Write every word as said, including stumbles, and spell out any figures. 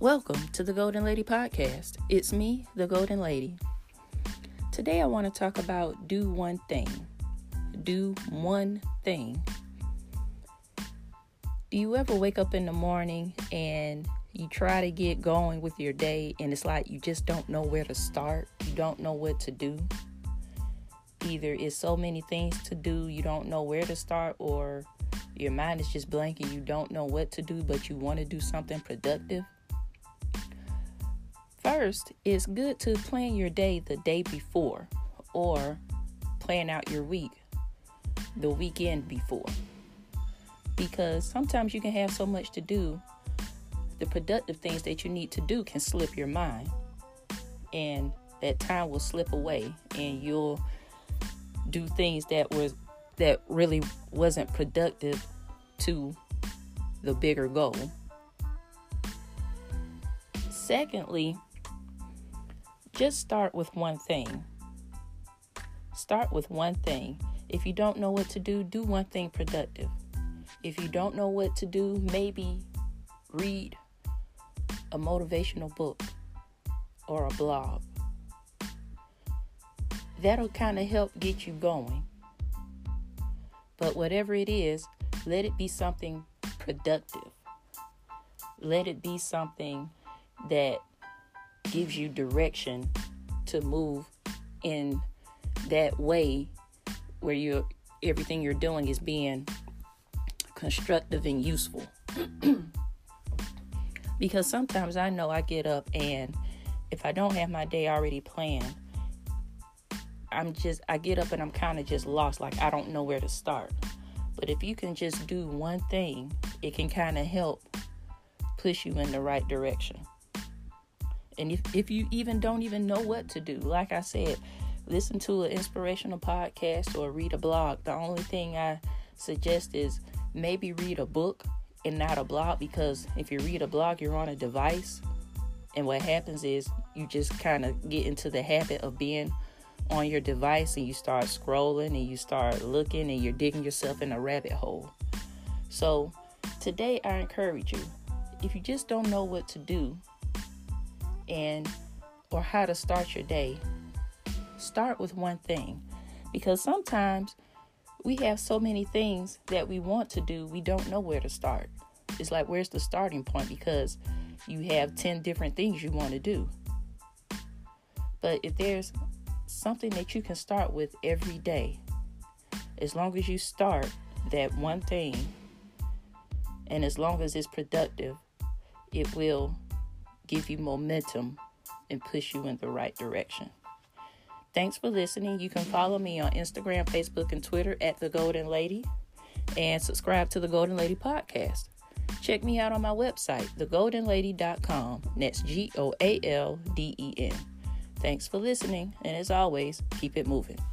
Welcome to the Golden Lady Podcast. It's me, the Golden Lady. Today I want to talk about do one thing. Do one thing. Do you ever wake up in the morning and you try to get going with your day and it's like you just don't know where to start? You don't know what to do? Either it's so many things to do, you don't know where to start, or your mind is just blank and you don't know what to do, but you want to do something productive. First, it's good to plan your day the day before, or plan out your week the weekend before. Because sometimes you can have so much to do, the productive things that you need to do can slip your mind. And that time will slip away and you'll do things that was that really wasn't productive to the bigger goal. Secondly, just start with one thing. Start with one thing. If you don't know what to do, do one thing productive. If you don't know what to do, maybe read a motivational book or a blog. That'll kind of help get you going. But whatever it is, let it be something productive. Let it be something that gives you direction to move in that way where you're, everything you're doing is being constructive and useful. Because sometimes I know I get up and if I don't have my day already planned, I'm just, I get up and I'm kind of just lost, like I don't know where to start. But if you can just do one thing, it can kind of help push you in the right direction. And if, if you even don't even know what to do, like I said, listen to an inspirational podcast or read a blog. The only thing I suggest is maybe read a book and not a blog, because if you read a blog, you're on a device. And what happens is you just kind of get into the habit of being on your device and you start scrolling and you start looking and you're digging yourself in a rabbit hole. So today I encourage you, if you just don't know what to do, and or how to start your day, start with one thing. Because sometimes we have so many things that we want to do, we don't know where to start. It's like, where's the starting point? Because you have ten different things you want to do. But if there's something that you can start with every day, as long as you start that one thing, and as long as it's productive, it will give you momentum and push you in the right direction. Thanks for listening. You can follow me on Instagram, Facebook, and Twitter at The Golden Lady, and subscribe to The Golden Lady Podcast. Check me out on my website, the golden lady dot com. That's G O A L D E N. Thanks for listening, and as always, keep it moving.